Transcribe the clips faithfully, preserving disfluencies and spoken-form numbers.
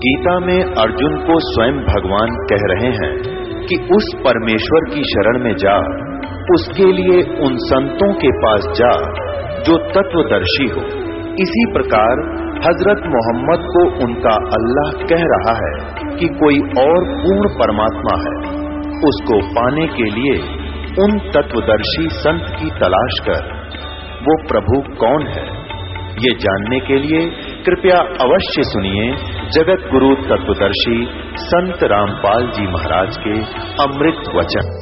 गीता में अर्जुन को स्वयं भगवान कह रहे हैं कि उस परमेश्वर की शरण में जा, उसके लिए उन संतों के पास जा जो तत्वदर्शी हो। इसी प्रकार हजरत मोहम्मद को उनका अल्लाह कह रहा है कि कोई और पूर्ण परमात्मा है, उसको पाने के लिए उन तत्वदर्शी संत की तलाश कर। वो प्रभु कौन है, ये जानने के लिए कृपया अवश्य सुनिए जगत गुरु तत्वदर्शी संत रामपाल जी महाराज के अमृत वचन।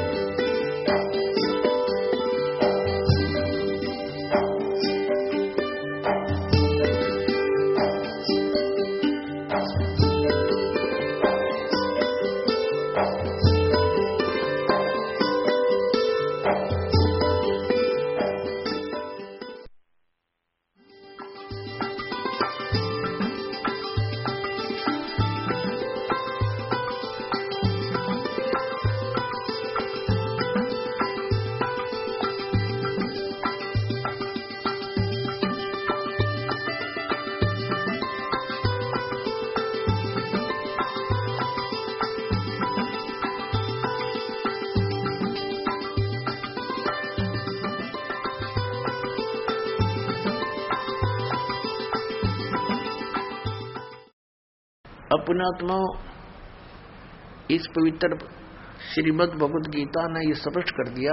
अपनात्मा इस पवित्र श्रीमद् भगवद गीता ने यह स्पष्ट कर दिया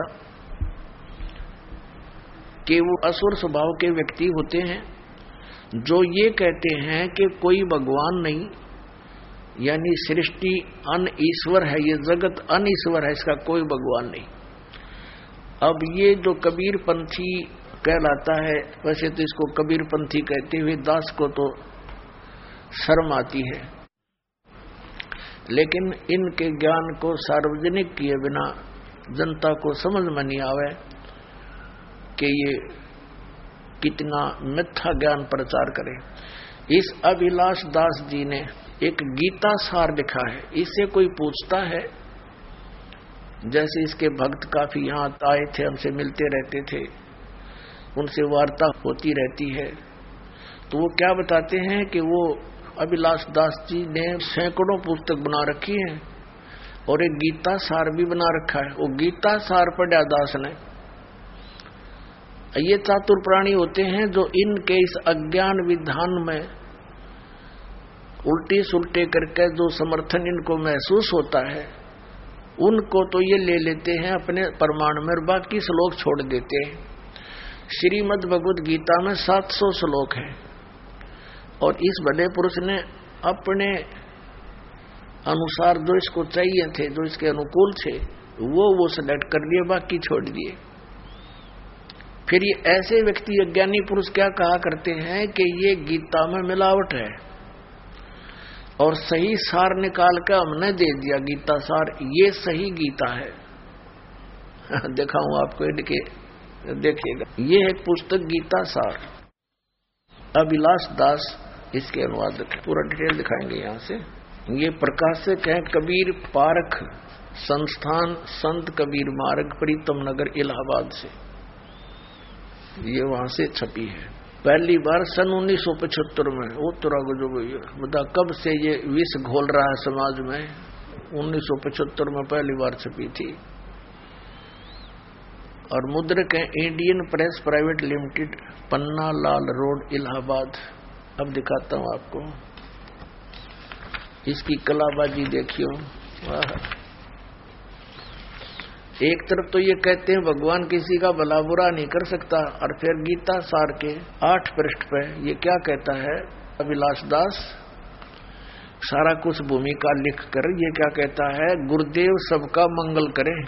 कि वो असुर स्वभाव के व्यक्ति होते हैं जो ये कहते हैं कि कोई भगवान नहीं, यानी सृष्टि अन ईश्वर है, ये जगत अन ईश्वर है, इसका कोई भगवान नहीं। अब ये जो कबीर पंथी कहलाता है, वैसे तो इसको कबीर पंथी कहते हुए दास को तो शर्म आती है, लेकिन इनके ज्ञान को सार्वजनिक किए बिना जनता को समझ में नहीं आवे कि ये कितना मिथ्या ज्ञान प्रचार करे। इस अभिलाष दास जी ने एक गीता सार लिखा है। इससे कोई पूछता है, जैसे इसके भक्त काफी यहाँ आए थे, हमसे मिलते रहते थे, उनसे वार्ता होती रहती है, तो वो क्या बताते हैं कि वो अभिलाष दास जी ने सैकड़ों पुस्तक बना रखी है और एक गीता सार भी बना रखा है। वो गीता सार पढ़ा दास ने। ये चातुर प्राणी होते हैं जो इनके इस अज्ञान विधान में उल्टी सुलटे करके जो समर्थन इनको महसूस होता है, उनको तो ये ले लेते हैं अपने प्रमाण में और बाकी श्लोक छोड़ देते हैं। श्रीमद् भगवद गीता में सात सौ श्लोक हैं और इस भले पुरुष ने अपने अनुसार जो इसको चाहिए थे, जो इसके अनुकूल थे, वो वो सेलेक्ट कर लिए, बाकी छोड़ दिए। फिर ये ऐसे व्यक्ति अज्ञानी पुरुष क्या कहा करते हैं कि ये गीता में मिलावट है और सही सार निकाल कर हमने दे दिया गीता सार, ये सही गीता है। दिखाऊं आपको, इनके देखिएगा, ये है पुस्तक गीता सार, अभिलाष दास इसके अनुवाद पूरा डिटेल दिखाएंगे यहाँ से। ये प्रकाशक है कबीर पारख संस्थान संत कबीर मार्ग प्रीतम नगर इलाहाबाद से, ये वहां से छपी है। पहली बार सन उन्नीस सौ पचहत्तर में। वो तुरा जो बता कब से ये विष घोल रहा है समाज में। उन्नीस सौ पचहत्तर में पहली बार छपी थी और मुद्रक है Indian press private limited, Panna Lal road Allahabad. अब दिखाता हूं आपको इसकी कलाबाजी, देखियो। एक तरफ तो ये कहते हैं भगवान किसी का भला बुरा नहीं कर सकता, और फिर गीता सार के आठ पृष्ठ पे ये क्या कहता है अभिलाष दास, सारा कुछ भूमिका लिख कर ये क्या कहता है, गुरुदेव सबका मंगल करें,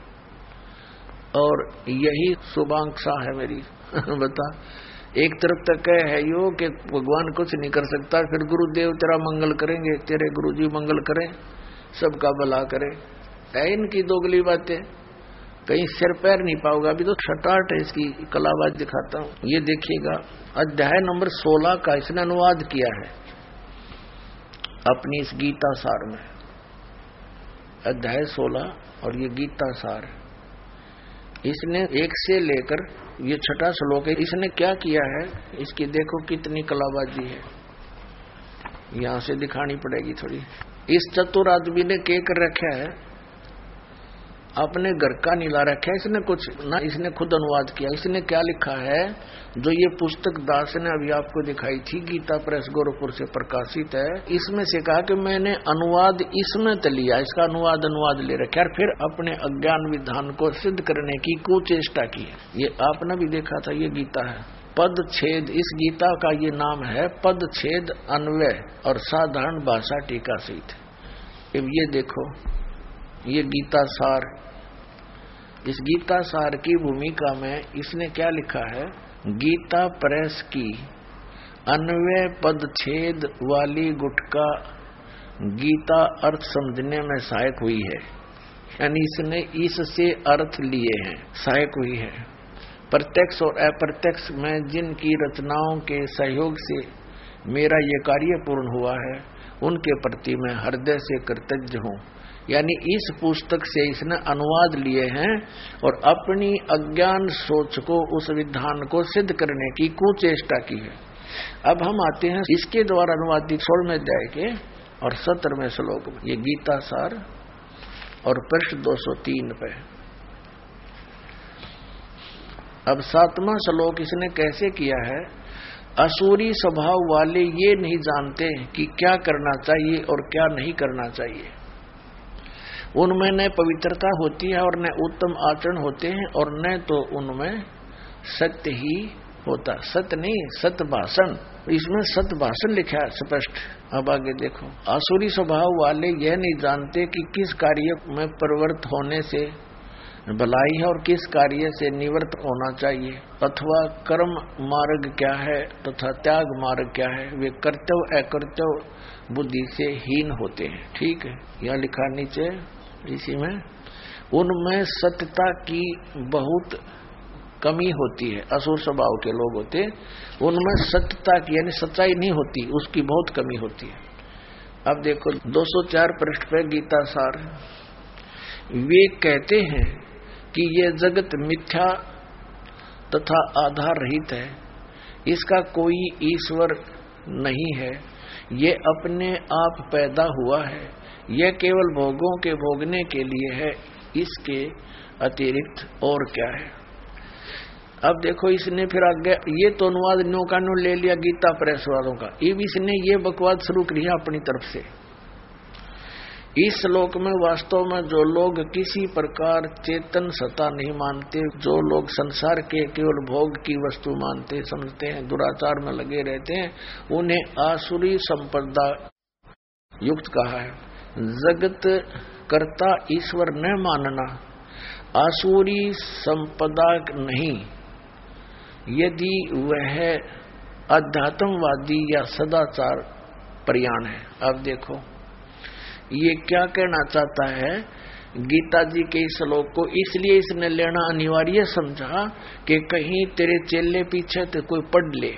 और यही शुभांक्षा है मेरी। बता, एक तरफ तक है यो कि भगवान कुछ नहीं कर सकता, फिर गुरुदेव तेरा मंगल करेंगे, तेरे गुरुजी मंगल करें, सबका भला करे। है इनकी दोगली बातें, कहीं सिर पैर नहीं पाओगा। अभी तो छटाट है इसकी कलाबाज दिखाता हूँ। ये देखिएगा, अध्याय नंबर सोलह का इसने अनुवाद किया है अपनी इस गीता सार में। अध्याय सोलह और ये गीता सार, इसने एक से लेकर ये छठा श्लोक है, इसने क्या किया है, इसकी देखो कितनी कलाबाजी है। यहां से दिखानी पड़ेगी थोड़ी। इस चतुर आदमी ने क्या कर रखा है, अपने घर का नीला रखा है इसने कुछ ना, इसने खुद अनुवाद किया। इसने क्या लिखा है, जो ये पुस्तक दास ने अभी आपको दिखाई थी, गीता प्रेस गोरखपुर से प्रकाशित है, इसमें से कहा कि मैंने अनुवाद इसमें तो लिया, इसका अनुवाद अनुवाद ले रखा और फिर अपने अज्ञान विधान को सिद्ध करने की कुचेष्टा की है। ये आपने भी देखा था, ये गीता है पद छेद, इस गीता का ये नाम है पद छेद अन्वय और साधारण भाषा टीका सहित। अब ये देखो, ये गीता सार, इस गीता सार की भूमिका में इसने क्या लिखा है, गीता प्रेस की अन्वय पद छेद वाली गुटका गीता अर्थ समझने में सहायक हुई है, यानी इसने इससे अर्थ लिए हैं, सहायक हुई है। प्रत्यक्ष और अप्रत्यक्ष में जिनकी रचनाओं के सहयोग से मेरा ये कार्य पूर्ण हुआ है, उनके प्रति मैं हृदय से कृतज्ञ हूँ। यानी इस पुस्तक से इसने अनुवाद लिए हैं और अपनी अज्ञान सोच को, उस विधान को सिद्ध करने की कुचेष्टा की है। अब हम आते हैं इसके द्वारा अनुवादित सोलहवें अध्याय के और सत्रहवें श्लोक में, ये गीता सार और पृष्ठ दो सौ तीन पे। अब सातवां श्लोक इसने कैसे किया है, असुरी स्वभाव वाले ये नहीं जानते कि क्या करना चाहिए और क्या नहीं करना चाहिए। उनमें न पवित्रता होती है और न उत्तम आचरण होते हैं और न तो उनमें सत्य ही होता, सत्य नहीं सत्य भाषण, इसमें सत्य भाषण लिखा है स्पष्ट। अब आगे देखो, आसुरी स्वभाव वाले यह नहीं जानते कि किस कार्य में प्रवृत्त होने से भलाई है और किस कार्य से निवृत्त होना चाहिए, अथवा कर्म मार्ग क्या है तथा त्याग मार्ग क्या है। वे कर्तव्य अकर्तव्य बुद्धि से हीन होते हैं। ठीक है, यह लिखा नीचे इसी में, उनमें सत्यता की बहुत कमी होती है। असुर स्वभाव के लोग होते, उनमें सत्यता की यानी सच्चाई नहीं होती, उसकी बहुत कमी होती है। अब देखो दो सौ चार पृष्ठ पे गीता सार, वे कहते हैं कि ये जगत मिथ्या तथा आधार रहित है, इसका कोई ईश्वर नहीं है, ये अपने आप पैदा हुआ है, यह केवल भोगों के भोगने के लिए है, इसके अतिरिक्त और क्या है। अब देखो इसने फिर आगे ये तो अनुवाद न्यो का न्यो ले लिया गीता प्रेस वालों का, अब इसने ये बकवाद शुरू कर दिया अपनी तरफ से। इस श्लोक में वास्तव में जो लोग किसी प्रकार चेतन सत्ता नहीं मानते, जो लोग संसार के केवल भोग की वस्तु मानते समझते हैं, दुराचार में लगे रहते हैं, उन्हें आसुरी संपदा युक्त कहा है। जगत कर्ता ईश्वर न मानना आसुरी संपदा नहीं, यदि वह अध्यात्मवादी या सदाचार प्रयाण है। अब देखो ये क्या कहना चाहता है, गीता जी के इस श्लोक को इसलिए इसने लेना अनिवार्य समझा कि कहीं तेरे चेले पीछे तो कोई पढ़ ले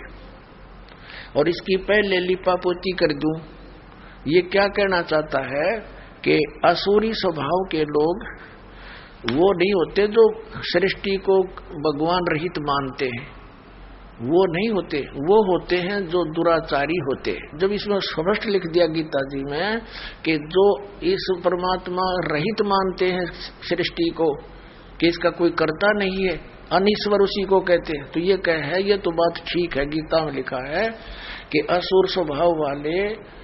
और इसकी पहले लिपापोती कर दूं। ये क्या कहना चाहता है कि असुरी स्वभाव के लोग वो नहीं होते जो सृष्टि को भगवान रहित मानते हैं, वो नहीं होते, वो होते हैं जो दुराचारी होते हैं। जब इसमें स्पष्ट लिख दिया गीता जी में कि जो इस परमात्मा रहित मानते हैं सृष्टि को, कि इसका कोई कर्ता नहीं है, अनीश्वर उसी को कहते हैं, तो ये कह है, ये तो बात ठीक है, गीता में लिखा है कि असुर स्वभाव वाले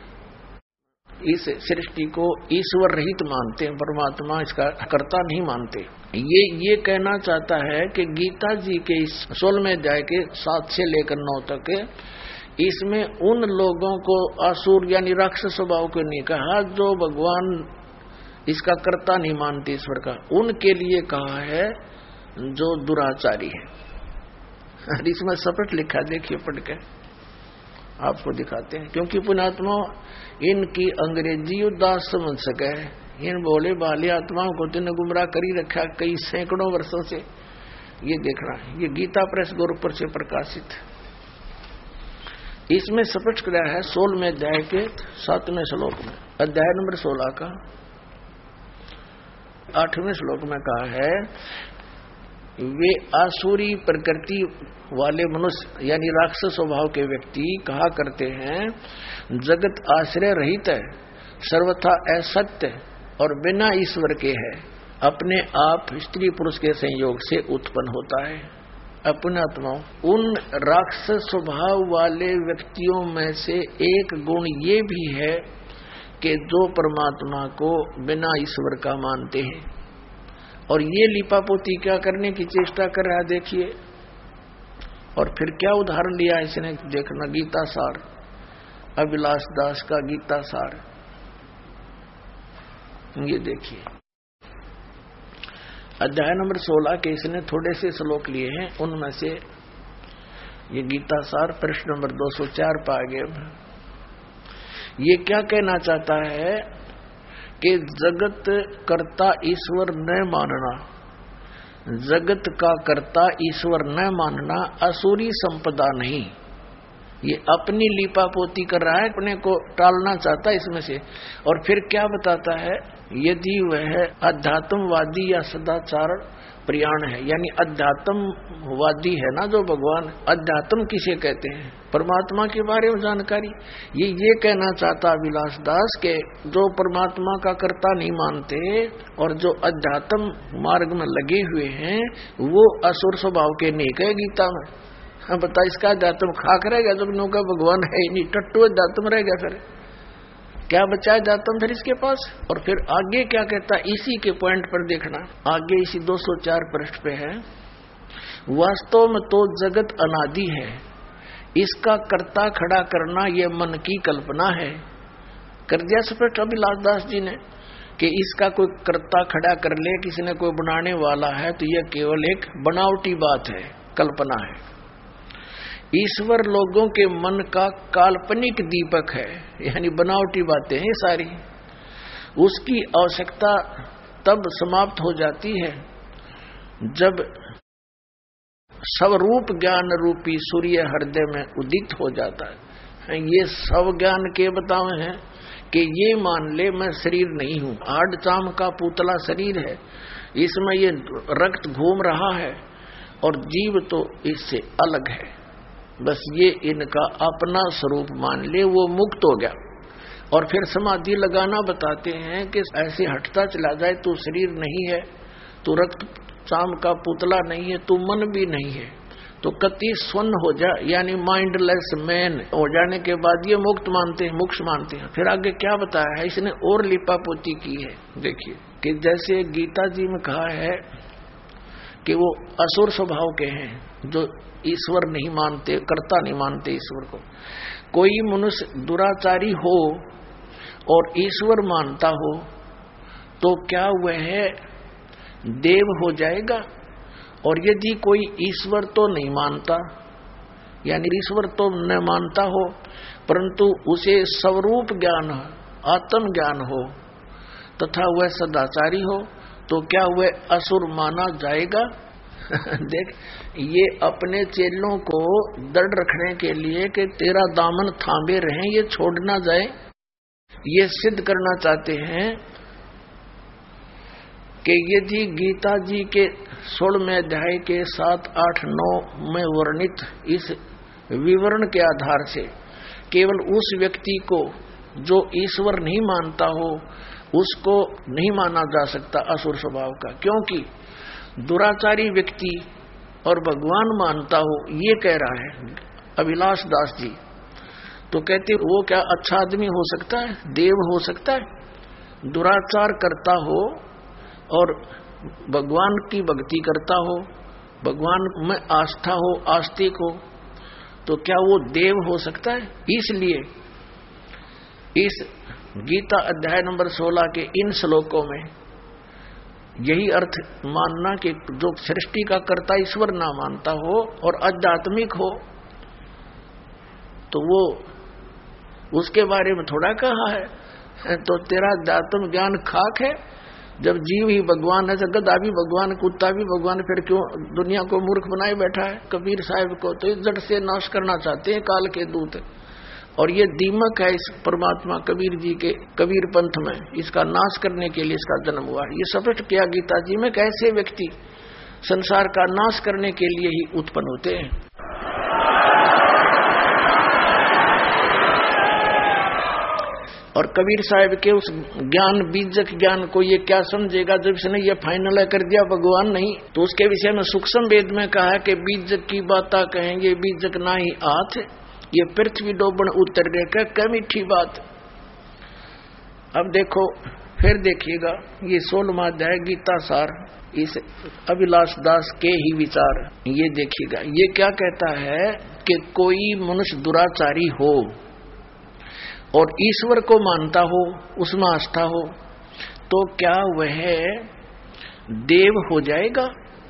इस सृष्टि को ईश्वर रहित मानते हैं, परमात्मा इसका कर्ता नहीं मानते। ये ये कहना चाहता है कि गीता जी के इस सोलहवें अध्याय के सात से लेकर नौ तक इसमें उन लोगों को असुर यानी राक्षस स्वभाव को नहीं कहा जो भगवान इसका कर्ता नहीं मानते ईश्वर का, उनके लिए कहा है जो दुराचारी है। इसमें स्पष्ट लिखा, देखिए पढ़ के आपको दिखाते हैं, क्योंकि पुण्यात्मा इनकी अंग्रेजी उदास समझ सके, इन भोले भाले आत्माओं को तो गुमराह करी रखा कई सैकड़ों वर्षों से। ये देखना, ये गीता प्रेस गोरखपुर से प्रकाशित, इसमें स्पष्ट किया है सोलहवें अध्याय के सातवें श्लोक में, अध्याय नंबर सोलह का आठवें श्लोक में कहा है, वे आसुरी प्रकृति वाले मनुष्य यानी राक्षस स्वभाव के व्यक्ति कहा करते हैं, जगत आश्रय रहित है, सर्वथा असत्य और बिना ईश्वर के है, अपने आप स्त्री पुरुष के संयोग से उत्पन्न होता है। अपने आत्माओं, उन राक्षस स्वभाव वाले व्यक्तियों में से एक गुण ये भी है कि जो परमात्मा को बिना ईश्वर का मानते हैं। और ये लिपापोती क्या करने की चेष्टा कर रहा है देखिए। और फिर क्या उदाहरण लिया इसने, देखना गीता सार, अभिलाष दास का गीता सार, ये देखिए अध्याय नंबर सोलह के इसने थोड़े से श्लोक लिए हैं, उनमें से ये गीता सार प्रश्न नंबर दो सौ चार पा गए। ये क्या कहना चाहता है कि जगत कर्ता ईश्वर न मानना, जगत का कर्ता ईश्वर न मानना असुरी संपदा नहीं। ये अपनी लीपापोती कर रहा है, अपने को टालना चाहता है इसमें से। और फिर क्या बताता है, यदि वह अध्यात्मवादी या सदाचार प्रयाण है, यानी अध्यात्मवादी है ना जो भगवान, अध्यात्म किसे कहते हैं, परमात्मा के बारे में जानकारी। ये ये कहना चाहता विलास दास के जो परमात्मा का कर्ता नहीं मानते और जो अध्यात्म मार्ग में लगे हुए हैं वो असुर स्वभाव के नहीं कहे गीता में। हाँ बता, इसका अध्यात्म खाक रह गया, जब नौका भगवान है नहीं, टट्टू अध्यात्म रह गया, फिर क्या बचा अध्यात्म फिर इसके पास। और फिर आगे क्या कहता, इसी के पॉइंट पर देखना, आगे इसी दो सौ चार पृष्ठ पे है, वास्तव में तो जगत अनादि है, इसका कर्ता खड़ा करना यह मन की कल्पना है। कर दिया स्पष्ट अभिलाष दास जी ने कि इसका कोई कर्ता खड़ा कर ले, किसी ने कोई बनाने वाला है, तो यह केवल एक बनावटी बात है, कल्पना है। ईश्वर लोगों के मन का काल्पनिक दीपक है, यानी बनावटी बातें हैं सारी। उसकी आवश्यकता तब समाप्त हो जाती है जब स्वरूप ज्ञान रूपी सूर्य हृदय में उदित हो जाता है। ये सब ज्ञान के बतावे हैं कि ये मान ले मैं शरीर नहीं हूँ, हाड़ चाम का पुतला शरीर है, इसमें ये रक्त घूम रहा है और जीव तो इससे अलग है, बस ये इनका अपना स्वरूप मान ले, वो मुक्त हो गया। और फिर समाधि लगाना बताते हैं कि ऐसे हटता चला जाए, तू शरीर नहीं है, तू रक्त चाम का पुतला नहीं है, तू मन भी नहीं है, तो कति स्वर्ण हो जा, यानी माइंडलेस मैन हो जाने के बाद ये मुक्त मानते हैं, मोक्ष मानते हैं। फिर आगे क्या बताया है इसने, और लिपापोती की है देखिए, कि जैसे गीता जी में कहा है कि वो असुर स्वभाव के हैं जो ईश्वर नहीं मानते, कर्ता नहीं मानते ईश्वर को। कोई मनुष्य दुराचारी हो और ईश्वर मानता हो तो क्या वह देव हो जाएगा? और यदि कोई ईश्वर तो नहीं मानता, यानी ईश्वर तो न मानता हो परंतु उसे स्वरूप ज्ञान, आत्म ज्ञान हो तथा वह सदाचारी हो, तो क्या वह असुर माना जाएगा? देख, ये अपने चेलों को दृढ़ रखने के लिए कि तेरा दामन थामे रहे, ये छोड़ ना जाए, ये सिद्ध करना चाहते हैं कि यदि गीता जी के सोलहवें अध्याय के सात आठ नौ में वर्णित इस विवरण के आधार से केवल उस व्यक्ति को जो ईश्वर नहीं मानता हो उसको नहीं माना जा सकता असुर स्वभाव का, क्योंकि दुराचारी व्यक्ति और भगवान मानता हो, ये कह रहा है अभिलाष दास जी। तो कहते वो क्या अच्छा आदमी हो सकता है, देव हो सकता है? दुराचार करता हो और भगवान की भक्ति करता हो, भगवान में आस्था हो, आस्तिक हो, तो क्या वो देव हो सकता है? इसलिए इस गीता अध्याय नंबर सोलह के इन श्लोकों में यही अर्थ मानना कि जो सृष्टि का कर्ता ईश्वर ना मानता हो और आध्यात्मिक हो तो वो उसके बारे में थोड़ा कहा है। तो तेरा आध्यात्म ज्ञान खाक है, जब जीव ही भगवान है, गधा भी भगवान, कुत्ता भी भगवान, फिर क्यों दुनिया को मूर्ख बनाए बैठा है? कबीर साहब को तो इस जड़ से नाश करना चाहते हैं काल के दूत, और ये दीमक है इस परमात्मा कबीर जी के कबीर पंथ में, इसका नाश करने के लिए इसका जन्म हुआ। ये स्पष्ट किया गीता जी में कैसे व्यक्ति संसार का नाश करने के लिए ही उत्पन्न होते हैं। और कबीर साहब के उस ज्ञान, बीजक ज्ञान को ये क्या समझेगा जब इसने ये फाइनल कर दिया भगवान नहीं। तो उसके विषय में सूक्ष्म वेद में कहा कि बीजक की बाता कहेंगे बीजक ना ही आथ, ये पृथ्वी डोबन उतर गए क्या मीठी बात। अब देखो फिर देखिएगा ये सोलहवां अध्याय गीता सार, इस अभिलाष दास के ही विचार, ये देखिएगा ये क्या कहता है कि कोई मनुष्य दुराचारी हो और ईश्वर को मानता हो, उसमें आस्था हो, तो क्या वह देव हो जाएगा।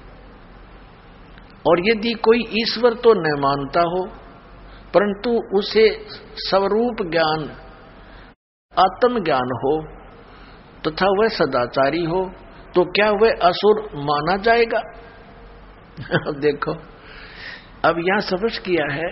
और यदि कोई ईश्वर तो न मानता हो परंतु उसे स्वरूप ज्ञान, आत्म ज्ञान हो तथा तो वह सदाचारी हो, तो क्या वह असुर माना जाएगा। अब देखो अब यहां स्पष्ट किया है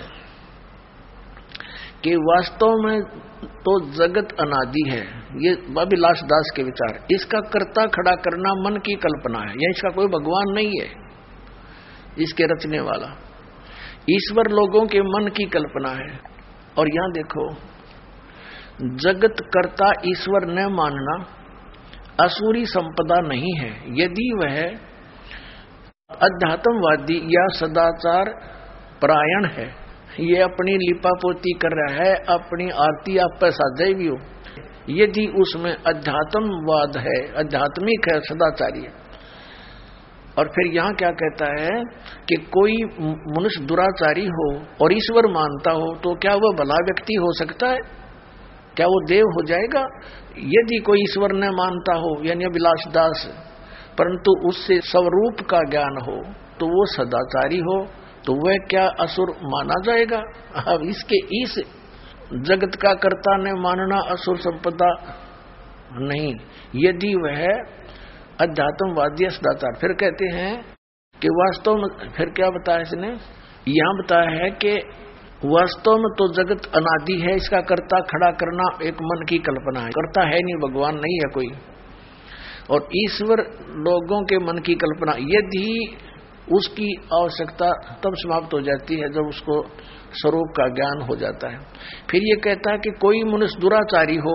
कि वास्तव में तो जगत अनादि है। ये अभिलाष दास के विचार, इसका कर्ता खड़ा करना मन की कल्पना है, या इसका कोई भगवान नहीं है। इसके रचने वाला ईश्वर लोगों के मन की कल्पना है। और यहां देखो जगत कर्ता ईश्वर न मानना असुरी संपदा नहीं है। यदि वह अध्यात्मवादी या सदाचार परायण है, ये अपनी लिपापोती कर रहा है, अपनी आरती आप पर साझे भी हो, यदि उसमें अध्यात्मवाद है, आध्यात्मिक है, सदाचारी है। और फिर यहाँ क्या कहता है कि कोई मनुष्य दुराचारी हो और ईश्वर मानता हो, तो क्या वह भला व्यक्ति हो सकता है, क्या वो देव हो जाएगा। यदि कोई ईश्वर न मानता हो यानी अभिलाष दास, परंतु उससे स्वरूप का ज्ञान हो, तो वो सदाचारी हो, तो वह क्या असुर माना जाएगा। अब इसके इस जगत का कर्ता ने मानना असुर संपदा नहीं, यदि वह अध्यात्मवादी सदाचार। फिर कहते हैं कि वास्तव में, फिर क्या बताया इसने, यहां बताया है कि वास्तव में तो जगत अनादि है, इसका कर्ता खड़ा करना एक मन की कल्पना है, कर्ता है नहीं, भगवान नहीं है कोई। और ईश्वर लोगों के मन की कल्पना, यदि उसकी आवश्यकता तब समाप्त हो जाती है जब उसको स्वरूप का ज्ञान हो जाता है। फिर ये कहता है कि कोई मनुष्य दुराचारी हो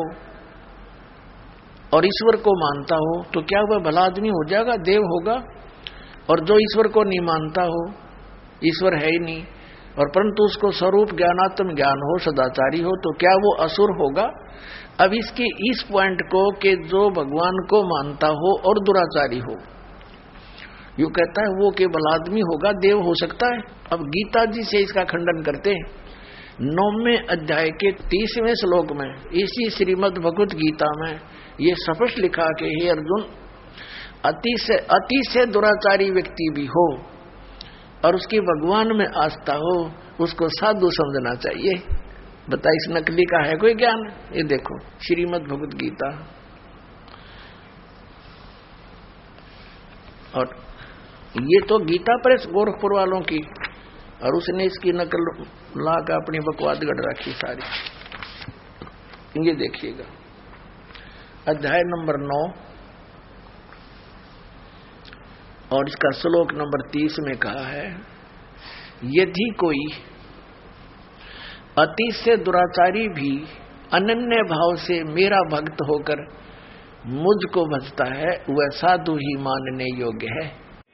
और ईश्वर को मानता हो, तो क्या वह भला आदमी हो जाएगा, देव होगा। और जो ईश्वर को नहीं मानता हो, ईश्वर है ही नहीं, और परंतु उसको स्वरूप ज्ञानात्म ज्ञान हो, सदाचारी हो, तो क्या वो असुर होगा। अब इसके इस पॉइंट को कि जो भगवान को मानता हो और दुराचारी हो, यू कहता है वो केवल आदमी होगा, देव हो सकता है। अब गीता जी से इसका खंडन करते हैं। नौवें अध्याय के तीसवें श्लोक में इसी श्रीमद् भगवत गीता में ये स्पष्ट लिखा कि हे अर्जुन, अति से अति से दुराचारी व्यक्ति भी हो और उसकी भगवान में आस्था हो, उसको साधु समझना चाहिए। बता इस नकली का है कोई ज्ञान। ये देखो श्रीमद् भगवत गीता, और ये तो गीता प्रेस गोरखपुर वालों की, और उसने इसकी नकल ला कर अपनी बकवाद गढ़ रखी सारी। ये देखिएगा अध्याय नंबर नौ और इसका श्लोक नंबर तीस में कहा है, यदि कोई अति से दुराचारी भी अनन्य भाव से मेरा भक्त होकर मुझको भजता है, वह साधु ही मानने योग्य है।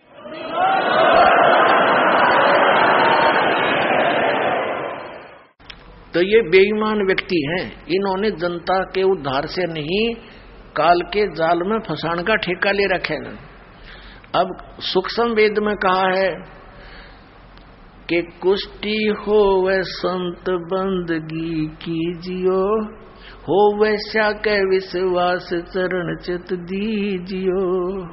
तो ये बेईमान व्यक्ति हैं, इन्होंने जनता के उद्धार से नहीं काल के जाल में फंसाने का ठेका ले रखे न। अब सूक्ष्म वेद में कहा है कि कुष्टि हो वह संत बंदगी कीजियो, हो वैसा के विश्वास चरण चित दीजियो।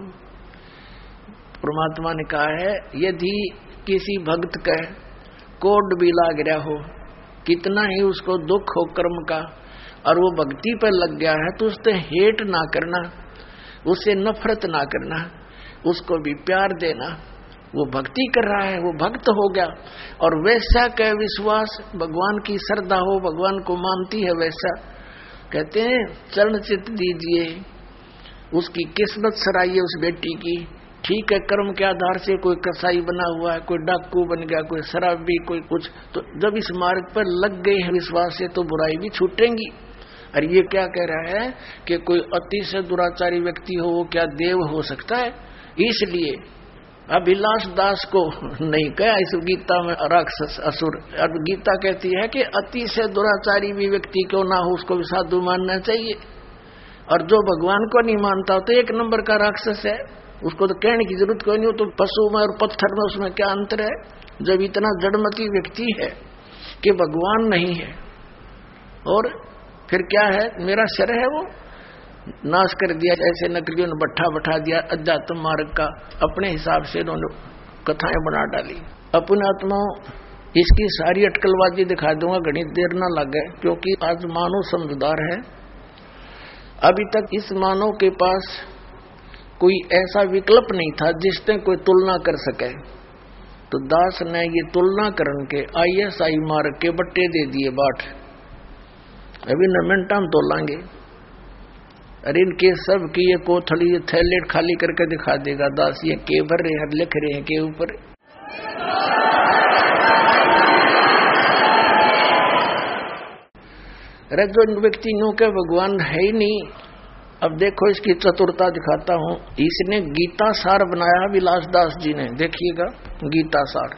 परमात्मा ने कहा है यदि किसी भक्त का कोड भी लाग रहा हो, कितना ही उसको दुख हो कर्म का, और वो भक्ति पर लग गया है, तो उससे हेट ना करना, उससे नफरत ना करना, उसको भी प्यार देना। वो भक्ति कर रहा है, वो भक्त हो गया, और वैसा का विश्वास, भगवान की श्रद्धा हो, भगवान को मानती है, वैसा कहते हैं चरण चित दीजिए। उसकी किस्मत सराइए उस बेटी की ठीक है, कर्म के आधार से कोई कसाई बना हुआ है, कोई डाकू बन गया, कोई शराबी, कोई कुछ, तो जब इस मार्ग पर लग गए हैं विश्वास से तो बुराई भी छूटेंगी। और ये क्या कह रहा है कि कोई अति से दुराचारी व्यक्ति हो वो क्या देव हो सकता है? इसलिए अभिलाष दास को नहीं कहा इस गीता में राक्षस असुर। अब गीता कहती है कि अति से दुराचारी भी व्यक्ति क्यों ना हो उसको भी साधु मानना चाहिए, और जो भगवान को नहीं मानता तो एक नंबर का राक्षस है, उसको तो कहने की जरूरत कोई नहीं हो। तो पशु में और पत्थर में उसमें क्या अंतर है? जब इतना जड़मती व्यक्ति है कि भगवान नहीं है, और फिर क्या है, मेरा शर है वो नाश कर दिया, ऐसे नकलियों ने बट्ठा बैठा दिया अध्यात्म मार्ग का, अपने हिसाब से उन्होंने कथाएं बना डाली। अपने आत्माओं इसकी सारी अटकलबाजी दिखा दूंगा, घड़ी देर ना लगे, क्योंकि आज मानव समझदार है। अभी तक इस मानव के पास कोई ऐसा विकल्प नहीं था जिसने कोई तुलना कर सके, तो दास ने ये तुलना करन के आई एस आई मार्ग के बट्टे दे दिए बाट। अभी न मिनट हम तोलांगे, अरे इनके सब की ये कोथली ये थैलेट खाली करके दिखा देगा दास, ये के भर रहे हैं, लिख रहे हैं के ऊपर। अरे जो व्यक्ति नो के भगवान है ही नहीं। अब देखो इसकी चतुरता दिखाता हूं, इसने गीता सार बनाया विलास दास जी ने, देखिएगा गीता सार।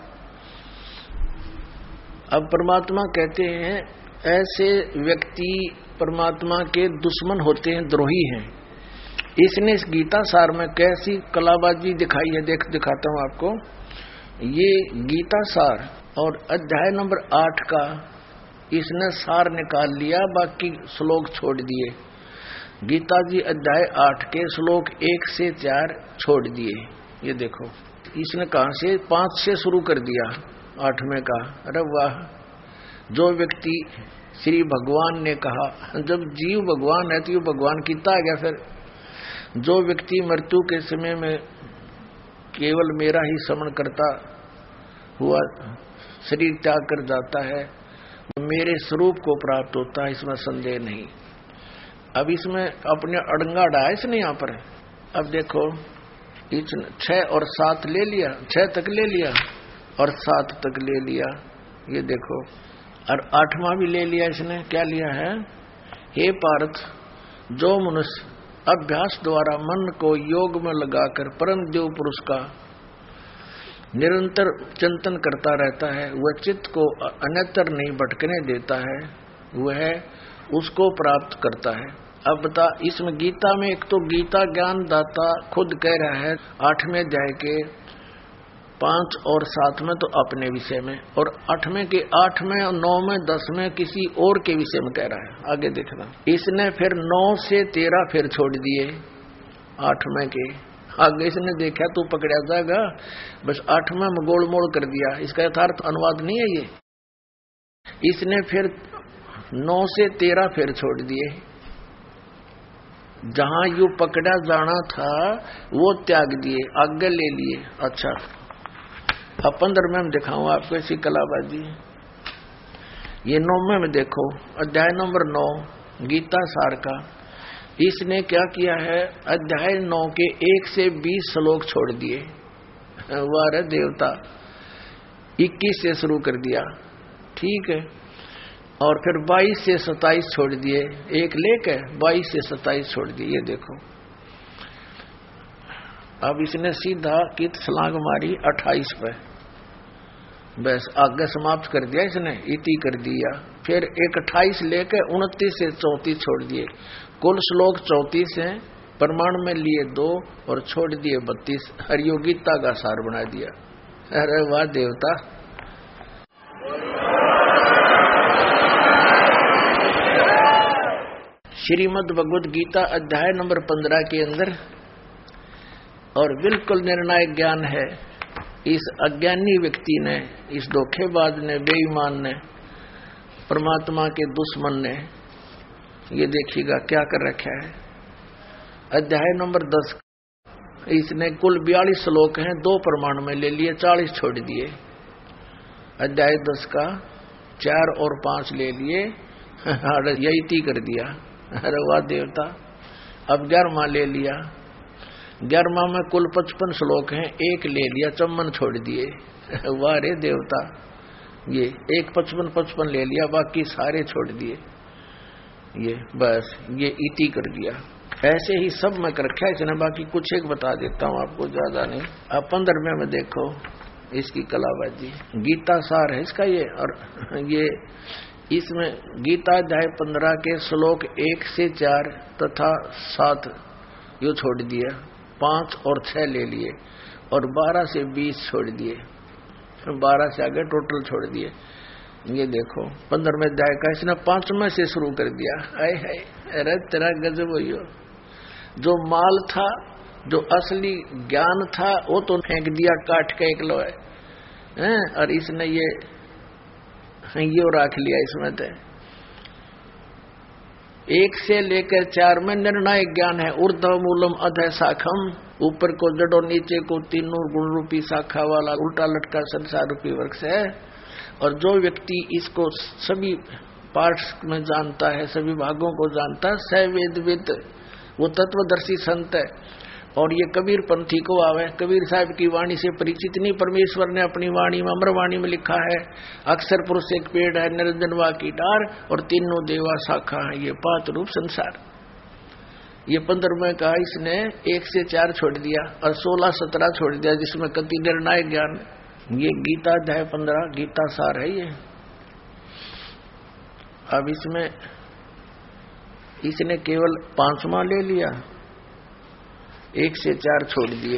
अब परमात्मा कहते हैं ऐसे व्यक्ति परमात्मा के दुश्मन होते हैं, द्रोही हैं। इसने इस गीता सार में कैसी कलाबाजी दिखाई है, देख दिखाता हूं आपको। ये गीता सार और अध्याय नंबर आठ का इसने सार निकाल लिया, बाकी श्लोक छोड़ दिए। गीता जी अध्याय आठ के श्लोक एक से चार छोड़ दिए। ये देखो इसने कहां से पांच से शुरू कर दिया आठवें का। अरे वाह, जो व्यक्ति श्री भगवान ने कहा, जब जीव भगवान है तो ये भगवान कितना आ गया। फिर जो व्यक्ति मृत्यु के समय में केवल मेरा ही स्मरण करता हुआ शरीर त्याग कर जाता है, मेरे स्वरूप को प्राप्त होता है, इसमें संदेह नहीं। अब इसमें अपने अड़ंगा डाया इसने यहाँ पर। अब देखो इसने छह और सात ले लिया, छह तक ले लिया और सात तक ले लिया, ये देखो, और आठवां भी ले लिया इसने। क्या लिया है? हे पार्थ, जो मनुष्य अभ्यास द्वारा मन को योग में लगाकर परम देव पुरुष का निरंतर चिंतन करता रहता है, वह चित्त को अन्यत्र नहीं भटकने देता है, वह उसको प्राप्त करता है। अब बता, इसमें गीता में एक तो गीता ज्ञान दाता खुद कह रहा है आठवें अध्याय के पांच और सात में तो अपने विषय में, और आठवें के आठ में और नौ में दस में किसी और के विषय में कह रहा है। आगे देखना, इसने फिर नौ से तेरह फिर छोड़ दिए आठवें के। आगे इसने देखा तो पकड़ा जाएगा, बस आठवें में गोल मोड़ कर दिया, इसका यथार्थ अनुवाद नहीं है ये। इसने फिर नौ से तेरह फिर छोड़ दिए, जहां यू पकड़ा जाना था वो त्याग दिए, आगे ले लिए। अच्छा, अब पंद्रह में हम दिखाऊं आपको ऐसी कलाबाजी। ये नौवें में देखो अध्याय नंबर नौ गीता सार का, इसने क्या किया है, अध्याय नौ के एक से बीस श्लोक छोड़ दिए। वाह देवता, इक्कीस से शुरू कर दिया, ठीक है, और फिर बाईस से सताइस छोड़ दिए, एक लेके बाईस से सताइस छोड़ दिए। ये देखो, अब इसने सीधा कित छलांग मारी अट्ठाईस पे, बस आगे समाप्त कर दिया इसने, इति कर दिया। फिर एक अट्ठाईस लेके उनतीस से चौतीस छोड़ दिए। कुल श्लोक चौतीस हैं, प्रमाण में लिए दो और छोड़ दिए बत्तीस। हरियो गीता का सार बना दिया। अरे वाह देवता, श्रीमद् भगवद गीता अध्याय नंबर पंद्रह के अंदर, और बिल्कुल निर्णायक ज्ञान है। इस अज्ञानी व्यक्ति ने, इस धोखेबाज ने, बेईमान ने, परमात्मा के दुश्मन ने, ये देखिएगा क्या कर रखा है। अध्याय नंबर दस, इसने कुल बयालीस श्लोक हैं, दो प्रमाण में ले लिए, चालीस छोड़ दिए। अध्याय दस का चार और पांच ले लिए, यही ती कर दिया। अरे वाह देवता, अब ग्यारहवां ले लिया, ग्यारहवा में कुल पचपन श्लोक हैं, एक ले लिया, चम्मन छोड़ दिए। वाह रे देवता, ये एक पचपन पचपन ले लिया, बाकी सारे छोड़ दिए। ये बस ये इति कर दिया। ऐसे ही सब में कर रखा है इसने। बाकी कुछ एक बता देता हूँ आपको, ज्यादा नहीं। अब पंद्रहवें में देखो इसकी कलाबाजी। गीता सार है इसका ये। और ये इसमें गीता अध्याय पंद्रह के श्लोक एक से चार तथा सात यो छोड़ दिया, पांच और छह ले लिए, और बारह से बीस छोड़ दिए, बारह से आगे टोटल छोड़ दिए। ये देखो पंद्रहवें अध्याय का इसने पांचवें से शुरू कर दिया। आए हाय, अरे तेरा गजब हो। जो माल था, जो असली ज्ञान था, वो तो फेंक दिया काट के एक लोहे, हैं? और इसने ये ये रख लिया इसमें। तो एक से लेकर चार में निर्णायक ज्ञान है। ऊर्ध्व मूलम अधः शाखम, ऊपर को जड़ और नीचे को तीनों गुण रूपी शाखा वाला उल्टा लटका संसार रूपी वृक्ष है। और जो व्यक्ति इसको सभी पार्ट्स में जानता है, सभी भागों को जानता है, स वेदविद, वो तत्वदर्शी संत है। और ये कबीर पंथी को आवे, कबीर साहब की वाणी से परिचित नहीं। परमेश्वर ने अपनी वाणी में, अमरवाणी में लिखा है, अक्षर पुरुष एक पेड़ है, निरंजन वा की डार, और तीनों देवा शाखा है, ये पांच रूप संसार। ये पंद्रहवें कहा इसने, एक से चार छोड़ दिया, और सोलह सत्रह छोड़ दिया, जिसमें कति निर्णायक ज्ञान। ये गीता अध्याय पंद्रह गीता सार है ये। अब इसमें इसने केवल पांचवा ले लिया, एक से चार छोड़ दिए,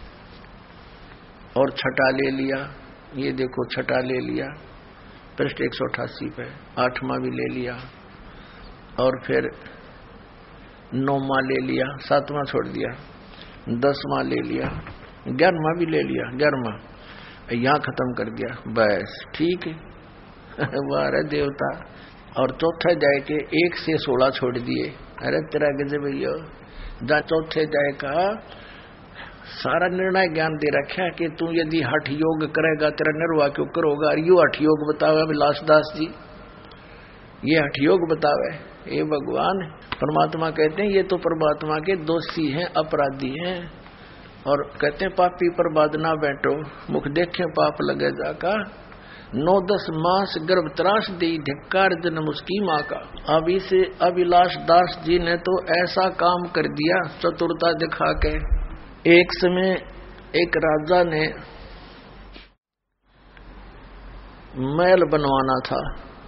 और छठा ले लिया। ये देखो छठा ले लिया, पृष्ठ एक सौ अठासी पे। आठवां भी ले लिया, और फिर नौवां ले लिया, सातवां छोड़ दिया, दसवां ले लिया, ग्यारहवां भी ले लिया, ग्यारहवां यहां खत्म कर दिया। बस ठीक है। वाह रे देवता। और चौथे अध्याय के एक से सोलह छोड़ दिए। अरे तेरा गजब भैया। जहाँ चौथे अध्याय का सारा निर्णय ज्ञान दे रखा है कि तू यदि हठ योग करेगा तेरा निर्वाह क्यों करोगा। और यू हठ योग बतावे विलास दास जी, ये हठ योग बतावे। ये भगवान परमात्मा कहते हैं ये तो परमात्मा के दोषी हैं, अपराधी हैं। और कहते हैं पापी पर बाद ना बैठो, मुख देखे पाप लगे जाका। नौ दस मास गर्भ त्रास दी, धिक्कार जन्म उसकी माँ का। अब इस अभिलाष दास जी ने तो ऐसा काम कर दिया चतुरता दिखा के। एक समय एक राजा ने महल बनवाना था,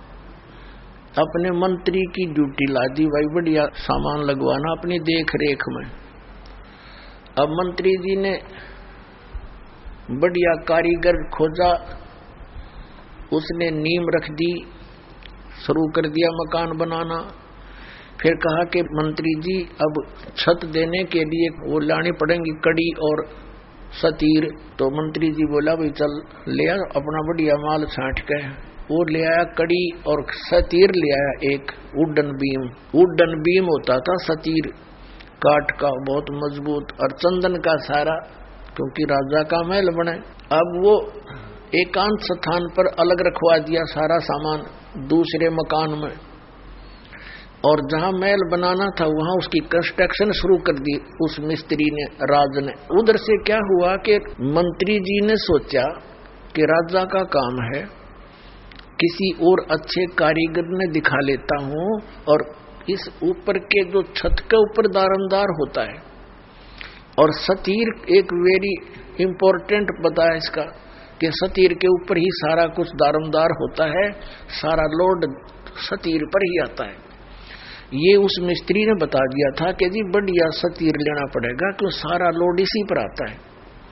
अपने मंत्री की ड्यूटी ला दी, भाई बढ़िया सामान लगवाना अपनी देख रेख में। अब मंत्री जी ने बढ़िया कारीगर खोजा, उसने नींव रख दी, शुरू कर दिया मकान बनाना। फिर कहा कि मंत्री जी अब छत देने के लिए वो लानी पड़ेंगी कड़ी और सतीर। तो मंत्री जी बोला भाई चल ले आ अपना बढ़िया माल छांट के। वो ले आया कड़ी और सतीर ले आया, एक वुडन बीम। वुडन बीम होता था सतीर, काठ का बहुत मजबूत, और चंदन का सारा, क्योंकि राजा का महल बने। अब वो एकांत स्थान पर अलग रखवा दिया सारा सामान दूसरे मकान में, और जहां महल बनाना था वहां उसकी कंस्ट्रक्शन शुरू कर दी उस मिस्त्री ने, राज ने। उधर से क्या हुआ कि मंत्री जी ने सोचा कि राजा का काम है, किसी और अच्छे कारीगर ने दिखा लेता हूं। और इस ऊपर के जो छत के ऊपर दारमदार होता है, और सतीर एक वेरी इंपॉर्टेंट बताया इसका कि सतीर के ऊपर ही सारा कुछ दारमदार होता है, सारा लोड सतीर पर ही आता है। ये उस मिस्त्री ने बता दिया था कि जी बढ़िया सतीर लेना पड़ेगा, क्यों सारा लोड इसी पर आता है।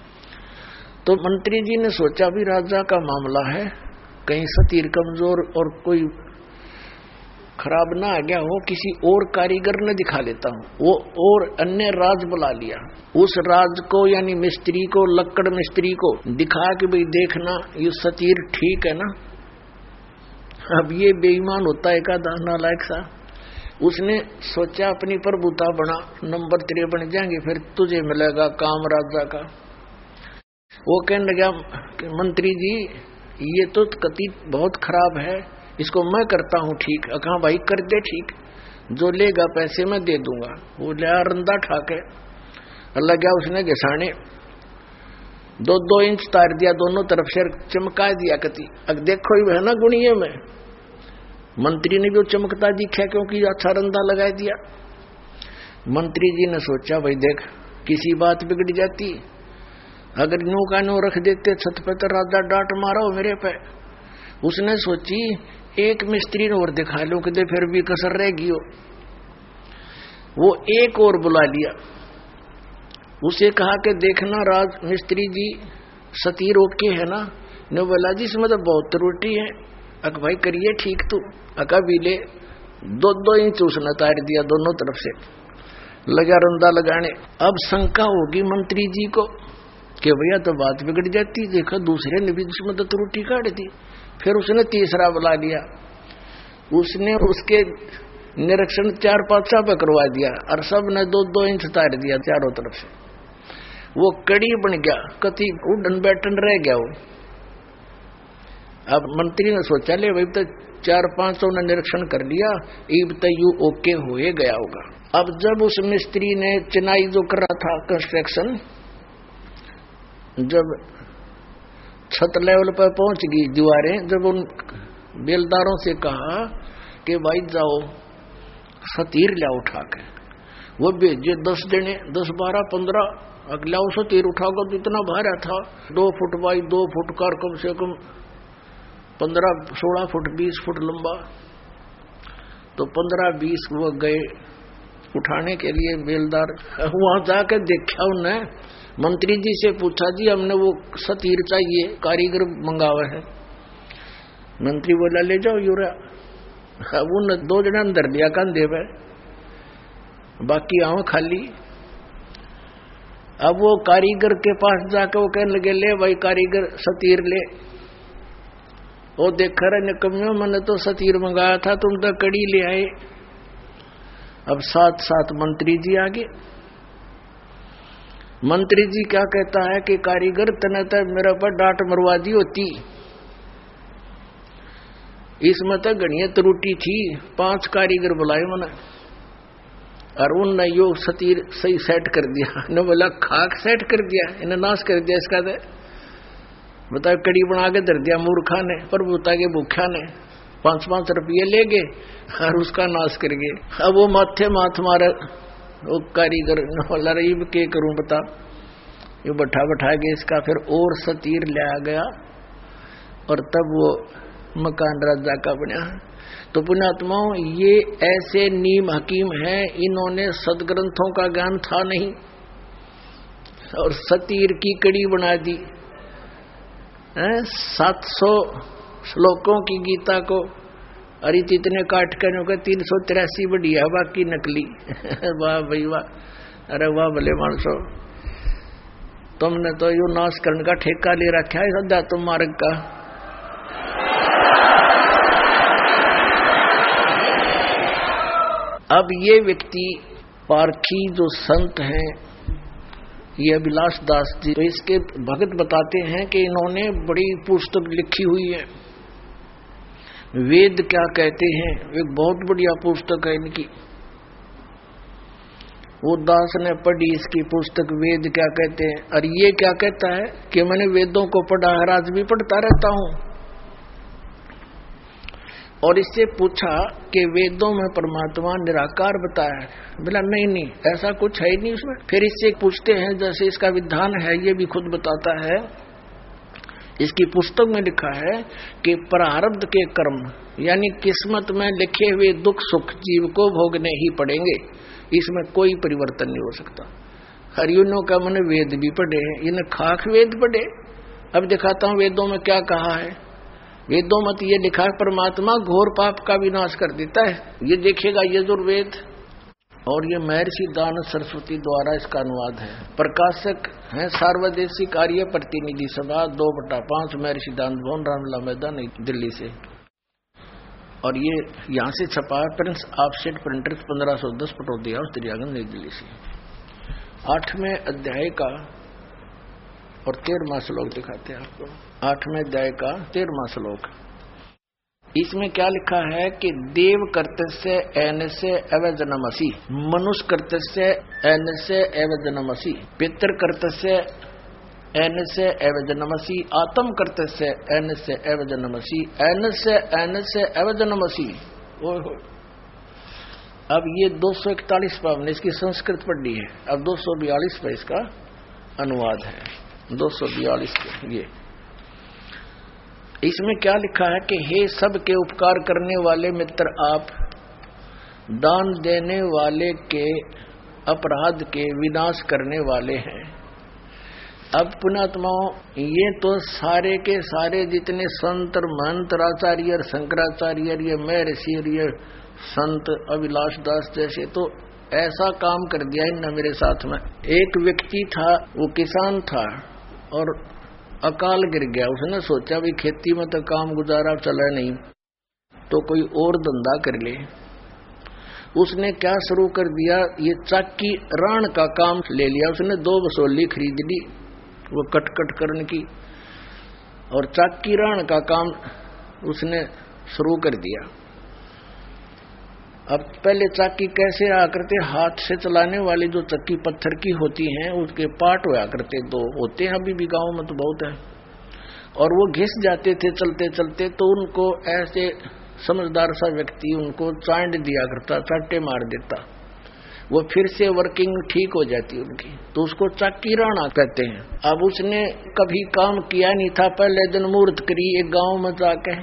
तो मंत्री जी ने सोचा भी राजा का मामला है, कहीं सतीर कमजोर और कोई खराब ना आ गया हो, किसी और कारीगर ने दिखा लेता हूं। वो और अन्य राज बुला लिया, उस राज को यानी मिस्त्री को, लक्कड़ मिस्त्री को दिखा कि भाई देखना ये सतीर ठीक है ना। अब ये बेईमान होता है का दाना लायक सा। उसने सोचा अपनी प्रभुता बना, नंबर तेरे बन जाएंगे, फिर तुझे मिलेगा काम राजा का। वो कहने लगा मंत्री जी ये तो कति बहुत खराब है, इसको मैं करता हूँ ठीक। कहा भाई कर दे ठीक, जो लेगा पैसे मैं दे दूंगा। वो लिया रंदा ठाके, अल्लाह क्या उसने घिसाने दो दो इंच तार दिया, दोनों तरफ से चमका दिया कति। अब देखो ही है ना गुणिये में, मंत्री ने भी चमकता दिखा क्योंकि अच्छा रंधा लगा दिया। मंत्री जी ने सोचा भाई देख किसी बात बिगड़ जाती, अगर नो का नो रख देते छत पे तो राजा डांट मारा हो मेरे पे। उसने सोची एक मिस्त्री ने और दिखा लो कि फिर भी कसर रहेगी हो। वो एक और बुला लिया, उसे कहा कि देखना राज मिस्त्री जी सतीर ओके है ना? ने बोला जी इसमें तो बहुत त्रुटि है। अक भाई करिए ठीक तू अका बीले दो दो इंच उसने तार दिया दोनों तरफ से, लगा रंदा लगाने। अब शंका होगी मंत्री जी को कि भैया तो बात बिगड़ जाती, देखो दूसरे ने भी इसमें तो त्रुटि काट दी। फिर उसने तीसरा बुला लिया, उसने उसके निरीक्षण चार पांचा पे करवा दिया और सब ने दो दो इंच तार दिया चारों तरफ से। वो कड़ी बन गया, कति उड़न बैठन रह गया वो। अब मंत्री ने सोचा ले भाई तो चार पांच सौ ने निरीक्षण कर लिया, ईब तो यू ओके हुए गया होगा। अब जब उस मिस्त्री ने चिनाई जो कर रहा था कंस्ट्रक्शन, जब छत लेवल पर पहुंच गई दीवारें, जब उन बेलदारों से कहा कि भाई जाओ सतीर लिया उठा के, वो भेजे दस देने दस बारह पंद्रह अगला सतीर उठाकर तो इतना भारा था, दो फुट बाई दो फुट का, कम से कम पंद्रह सोलह फुट बीस फुट लंबा। तो पंद्रह बीस वो गए उठाने के लिए बेलदार। वहां जाकर देखा उन्हें, मंत्री जी से पूछा जी हमने वो सतीर चाहिए, कारीगर मंगावा है। मंत्री बोला ले जाओ यूरा। अब उन दो जने अंदर लिया कंधे पे, बाकी आव खाली। अब वो कारीगर के पास जाकर वो कहने लगे ले भाई कारीगर सतीर ले। वो देख रहे निकम्यो मैंने तो सतीर मंगाया था, तुम तो कड़ी ले आए। अब साथ साथ मंत्री जी आगे। मंत्री जी क्या कहता है कि कारीगर तने तो मेरे पर डांट मरवा दी होती, इसमें तो गणिय त्रुटि थी, पांच कारीगर बुलाए मैंने और उनने यो सतीर सही सेट कर दिया। ने बोला खाक सेट कर दिया, इन्हें नाश कर दिया इसका। दे बता कड़ी बना के धर दिया मूर्खा ने, प्रभुता के भूखा ने, पांच पांच रुपये ले गए और उसका नाश कर गए। अब वो माथे माथ मारे वो कारीगर, बोला रही के करूं बता। ये बैठा बैठा के इसका फिर और सतीर लाया गया और तब वो मकान राजा का बना। तो पुण्यात्माओं ये ऐसे नीम हकीम हैं, इन्होंने सदग्रंथों का ज्ञान था नहीं और सतीर की कड़ी बना दी। सात सौ श्लोकों की गीता को अरे इतने काट कर तीन सौ तिरासी बढ़िया बाकी नकली। वाह भाई वाह, अरे वाह भले मानसो, तुमने तो यो नाश करने का ठेका ले रखा है सदा तुम मार्ग का। अब ये व्यक्ति पारखी जो संत हैं, ये अभिलाष दास जी, तो इसके भगत बताते हैं कि इन्होंने बड़ी पुस्तक लिखी हुई है, वेद क्या कहते हैं, एक बहुत बढ़िया पुस्तक है इनकी। वो दास ने पढ़ी इसकी पुस्तक वेद क्या कहते हैं, और ये क्या कहता है कि मैंने वेदों को पढ़ा है, आज भी पढ़ता रहता हूं। और इससे पूछा कि वेदों में परमात्मा निराकार बताया है, बोला नहीं नहीं ऐसा कुछ है ही नहीं उसमें। फिर इससे पूछते हैं जैसे इसका विधान है, ये भी खुद बताता है, इसकी पुस्तक में लिखा है कि प्रारब्ध के कर्म यानी किस्मत में लिखे हुए दुख सुख जीव को भोगने ही पड़ेंगे, इसमें कोई परिवर्तन नहीं हो सकता। हरियों का मैंने वेद भी पढ़े हैं, इन्हें खाक वेद पढ़े। अब दिखाता हूं वेदों में क्या कहा है। वेदों में तो ये लिखा है परमात्मा घोर पाप का विनाश कर देता है, ये देखेगा यजुर्वेद। और ये महर्षि दानव सरस्वती द्वारा इसका अनुवाद है। प्रकाशक है सार्वदेशी कार्य प्रतिनिधि सभा दो बटा पांच महर्षि दानव भवन रामला मैदान दिल्ली से। और ये यहाँ से छपा है प्रिंस ऑफसेट प्रिंटर्स पंद्रह सौ दस पटोदिया और त्रियागंज नई दिल्ली से। आठवें अध्याय का और तेरहवां श्लोक दिखाते हैं आपको। आठवें अध्याय का तेरहवां श्लोक। इसमें क्या लिखा है कि देव कर्तस्य एनस्य अवजनमसि, मनुष्य कर्तस्य एनस्य अवजनमसि, पितृ कर्तस्य एनस्य अवजनमसि, आत्म कर्तस्य एनस्य अवजनमसि, एनस्य एनस्य अवजनमसि। ओहो, अब ये दो सौ इकतालीस पर हमने इसकी संस्कृत पढ़ी है, अब दो सौ बयालीस पर इसका अनुवाद है। दो सौ बयालीस पे ये इसमें क्या लिखा है कि हे सबके उपकार करने वाले मित्र, आप दान देने वाले के अपराध के विनाश करने वाले हैं। अब पुणात्माओं, ये तो सारे के सारे जितने संत महंत आचार्य शंकराचार्य ये महर्षि ये संत अभिलाष दास जैसे, तो ऐसा काम कर दिया इनने मेरे साथ में। एक व्यक्ति था, वो किसान था और अकाल गिर गया। उसने सोचा भी खेती में तो काम गुजारा चला नहीं, तो कोई और धंधा कर ले। उसने क्या शुरू कर दिया, ये चाकी राण का काम ले लिया। उसने दो बसोली खरीद ली, वो कट कट करने की, और चाकी राण का काम उसने शुरू कर दिया। अब पहले चाकी कैसे आया करते, हाथ से चलाने वाली जो चक्की पत्थर की होती हैं, उसके पार्ट होया करते, दो होते हैं अभी भी गांव में तो बहुत है, और वो घिस जाते थे चलते चलते। तो उनको ऐसे समझदार सा व्यक्ति उनको चांड दिया करता, चाटे मार देता, वो फिर से वर्किंग ठीक हो जाती उनकी, तो उसको चाकी राणा कहते हैं। अब उसने कभी काम किया नहीं था, पहले दिन मुहूर्त करी एक गाँव में जाके,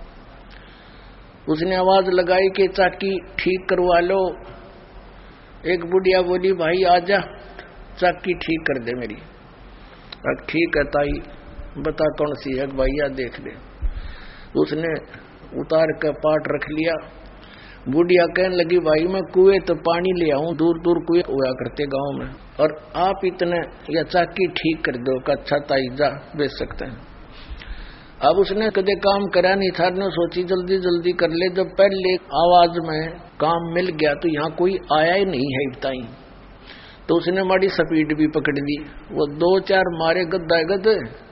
उसने आवाज लगाई कि चाकी ठीक करवा लो। एक बुढ़िया बोली, भाई आजा चाकी ठीक कर दे मेरी। अब ठीक है ताई, बता कौन सी है भैया, देख ले। उसने उतार कर पाट रख लिया। बुढ़िया कहने लगी, भाई मैं कुएं तो पानी ले आऊं, दूर दूर कुएं हुआ करते गांव में, और आप इतने या चाकी ठीक कर दो। अच्छा ताई जा, बेच सकते हैं। अब उसने कदे काम करा नहीं था, ने सोची जल्दी जल्दी कर ले। जब पहले आवाज में काम मिल गया तो यहाँ कोई आया ही नहीं है इब्ताई, तो उसने माड़ी स्पीड भी पकड़ दी। वो दो चार मारे गद्दा गद,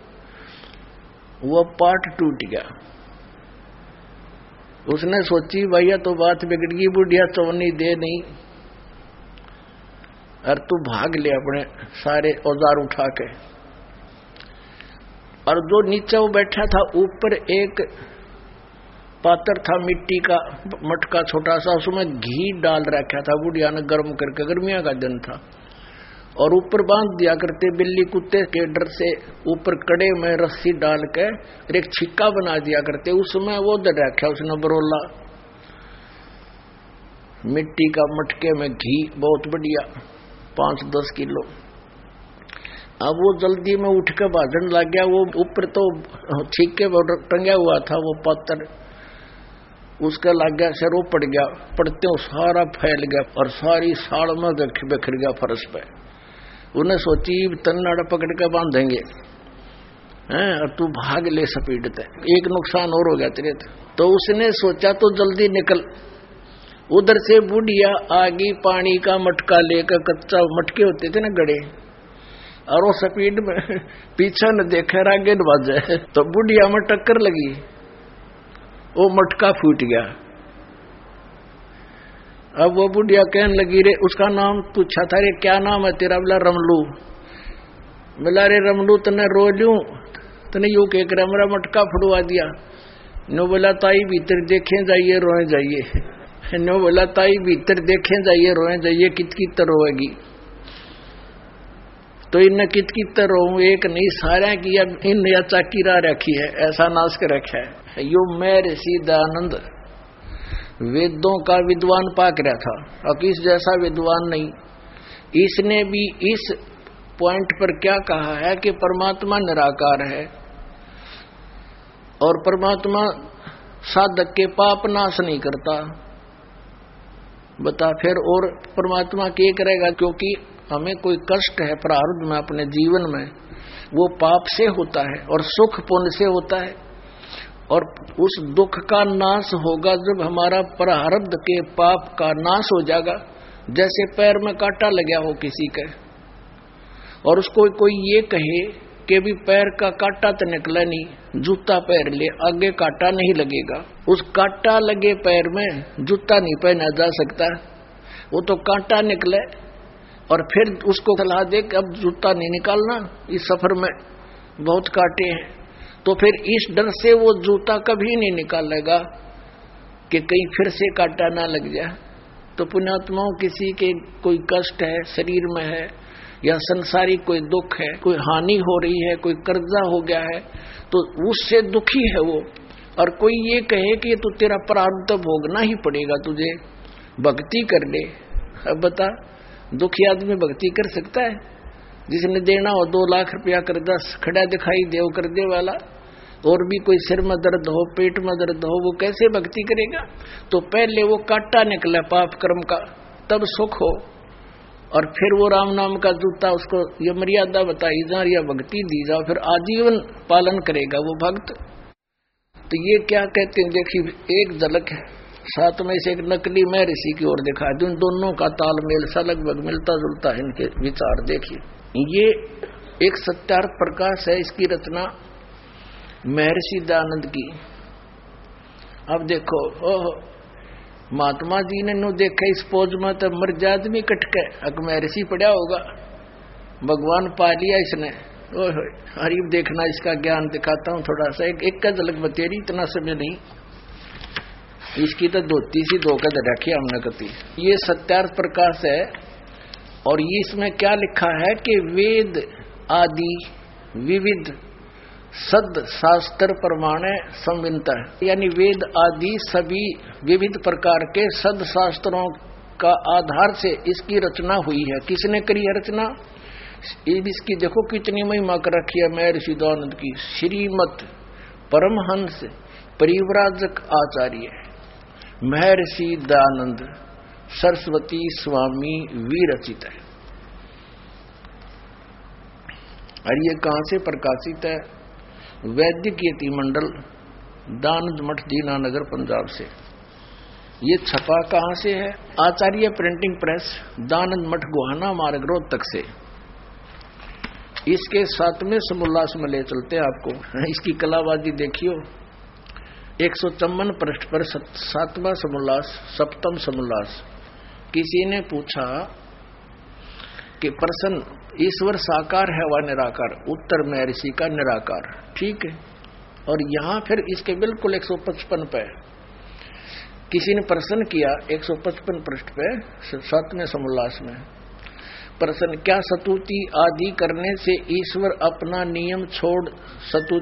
वो पार्ट टूट गया। उसने सोची भैया तो बात बिगड़ गई, बुढ़िया चवनी दे नहीं, और तू भाग ले अपने सारे औजार उठा के। और जो नीचे वो बैठा था, ऊपर एक पात्र था मिट्टी का मटका छोटा सा, उसमें घी डाल रखा था बुढ़िया ने गर्म करके, गर्मिया का दिन था, और ऊपर बांध दिया करते बिल्ली कुत्ते के डर से। ऊपर कड़े में रस्सी डाल के एक छिक्का बना दिया करते, उसमें वो दे रखा उसने बरोला मिट्टी का मटके में घी बहुत बढ़िया, पांच दस किलो। अब वो जल्दी में उठ के भाजन लग गया। वो ऊपर तो छिक्के टंगा हुआ था वो पत्थर, उसका लग गया सिर, वो पड़ गया। पड़ते वो सारा फैल गया और सारी साड़ में बिखर गया फर्श पे। उन्हें सोची तन्नाड़ा पकड़ के बांधेंगे हैं, और तू भाग ले स्पीड ते, एक नुकसान और हो गया तेरे। तो उसने सोचा तो जल्दी निकल। उधर से बुढ़िया आगी पानी का मटका लेकर, कच्चा मटके होते थे ना गड़े, और वो स्पीड में पीछे न देखे आगे न बाजे, तो बुढ़िया में टक्कर लगी, वो मटका फूट गया। अब वो बुढ़िया कहने लगी, रे उसका नाम पूछा था, रे क्या नाम है तेरा? बोला रमलू। बोला रे रमलू तने रो लूं, तने यूं कह कर मेरा मटका फुड़वा दिया। नो बोला ताई भीतर देखे जाइए रोए जाइए। नो बोला ताई भीतर देखे जाइए रोए जाइए, कित कित रोएगी। तो इन कित कित रो एक नहीं सारा की, अब इन या चाकी रा रखी है, ऐसा नाश कर रखा है। यो महर्षि दयानंद वेदों का विद्वान पाक रहा था, और किस जैसा विद्वान नहीं। इसने भी इस पॉइंट पर क्या कहा है कि परमात्मा निराकार है, और परमात्मा साधक के पाप नाश नहीं करता। बता फिर और परमात्मा क्या करेगा? क्योंकि हमें कोई कष्ट है प्रारब्ध में अपने जीवन में, वो पाप से होता है और सुख पुण्य से होता है, और उस दुख का नाश होगा जब हमारा प्रारब्ध के पाप का नाश हो जाएगा। जैसे पैर में कांटा लगा हो किसी के, और उसको कोई ये कहे कि भी पैर का कांटा तो निकला नहीं, जूता पैर ले, आगे कांटा नहीं लगेगा। उस कांटा लगे पैर में जूता नहीं पहना जा सकता, वो तो कांटा निकले और फिर उसको सलाह दे कि अब जूता नहीं निकालना, इस सफर में बहुत कांटे हैं, तो फिर इस डर से वो जूता कभी नहीं निकालेगा कि कहीं फिर से कांटा ना लग जाए। तो पुण्यात्माओं, किसी के कोई कष्ट है, शरीर में है, या संसारिक कोई दुख है, कोई हानि हो रही है, कोई कर्जा हो गया है, तो उससे दुखी है वो, और कोई ये कहे कि तू तेरा प्रारब्ध भोगना ही पड़ेगा, तुझे भक्ति कर ले। अब बता, दुखी आदमी भक्ति कर सकता है? जिसने देना हो दो लाख रुपया कर्जा खड़ा दिखाई देव कर दे वाला, और भी कोई सिर में दर्द हो, पेट में दर्द हो, वो कैसे भक्ति करेगा? तो पहले वो कांटा निकले पाप कर्म का, तब सुख हो, और फिर वो राम नाम का जूता, उसको ये मर्यादा बताई जा, या भक्ति दी जाओ, फिर आजीवन पालन करेगा वो भक्त। तो ये क्या कहते हैं, देखिए एक झलक है, साथ में से एक नकली मैं ऋषि की ओर दिखा दूं, दोनों का तालमेल सा लगभग मिलता जुलता है इनके विचार। देखिए ये एक सत्यार्थ प्रकाश है, इसकी रचना महर्षि दयानंद की। अब देखो, ओह महात्मा जी ने नु देखा इस पोज में तो मर जात भी कटके, अक महर्षि पड़ा होगा, भगवान पा लिया इसने। ओह हरीब देखना, इसका ज्ञान दिखाता हूँ थोड़ा सा, एक, एक का झलक बतेरी, इतना समय नहीं, इसकी तो धोती सी धोकर रखी हमने कती। ये सत्यार्थ प्रकाश है, और ये इसमें क्या लिखा है कि वेद आदि विविध सद शास्त्र प्रमाणे संविनता है, यानी वेद आदि सभी विविध प्रकार के सद शास्त्रों का आधार से इसकी रचना हुई है। किसने करी है रचना? इसकी देखो कितनी महिमा कर रखी है महर्षि दयानंद की। श्रीमत परमहंस परिव्राजक आचार्य महर्षि दयानंद सरस्वती स्वामी विरचित है। और ये कहां से प्रकाशित है? वैदिक यति मंडल, दानंद मठ, दीनानगर, पंजाब से। ये छपा कहां से है? आचार्य प्रिंटिंग प्रेस, दानंद मठ, गोहाना मार्ग, रोहतक से। इसके सातवें समोल्लास में ले चलते हैं आपको। इसकी कलाबाजी देखियो, एक सौ चौवन पृष्ठ पर सातवां समोल्लास, सप्तम समोल्लास। किसी ने पूछा कि प्रश्न, ईश्वर साकार है व निराकार? उत्तर महर्षि का निराकार। ठीक है। और यहां फिर इसके बिल्कुल एक सौ पचपन पे किसी ने प्रश्न किया, एक सौ पचपन पृष्ठ पे सातवें समोल्लास में प्रश्न, क्या स्तुति आदि करने से ईश्वर अपना नियम छोड़ स्तुति